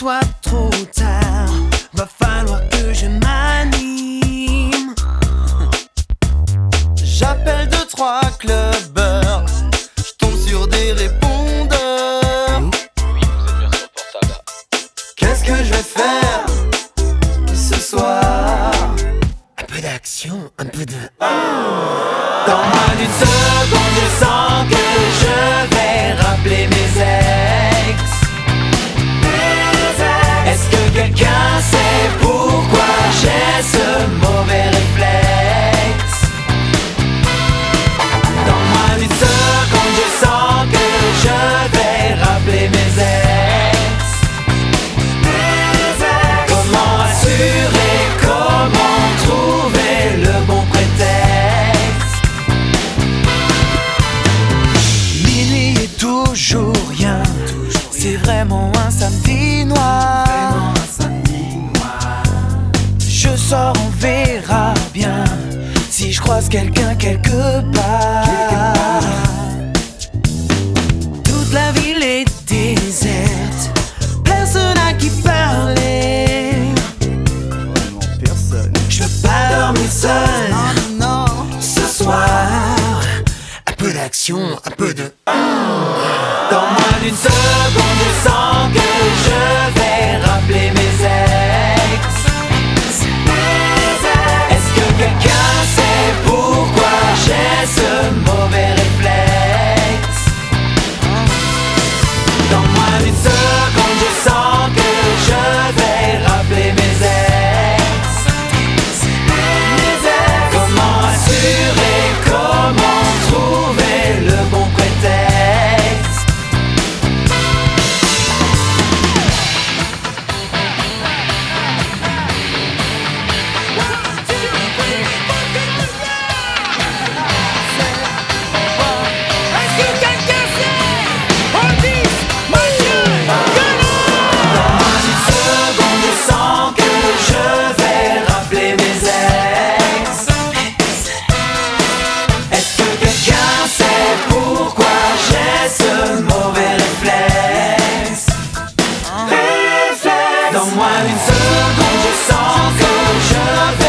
soit trop tard, va falloir que je m'anime. J'appelle 2-3 clubbers, je tombe sur des répondeurs. Oui, vous êtes bien sur le portable là. Qu'est-ce que je vais faire ce soir? Un peu d'action, un peu de... Dans moins d'une seconde, je sens que je vais rappeler mes ex. Est-ce que quelqu'un sait pourquoi j'ai ce mauvais réflexe? Dans moins d'une seconde, je sens que je vais rappeler mes ex. Comment assurer, comment trouver le bon prétexte? Minuit et toujours rien, c'est vraiment un samedi noir. Je sors, on verra bien si je croise quelqu'un quelque part. Toute la ville est déserte, personne à qui parler. Je veux pas dormir seul, non, ce soir. Un peu d'action, un peu de... Dans moins d'une seconde, je sens que je vais rappeler mes ex. Est-ce que quelqu'un sait pourquoi j'ai ce mauvais réflexe? Dans moins d'une seconde, je sens que je vais rappeler mes ex. Comment assurer, comment trouver le bon prétexte? Dans moins d'une seconde, je sens que je vais rappeler mes ex. Est-ce que quelqu'un sait pourquoi j'ai ce mauvais réflexe? Dans moins d'une seconde, je sens que je vais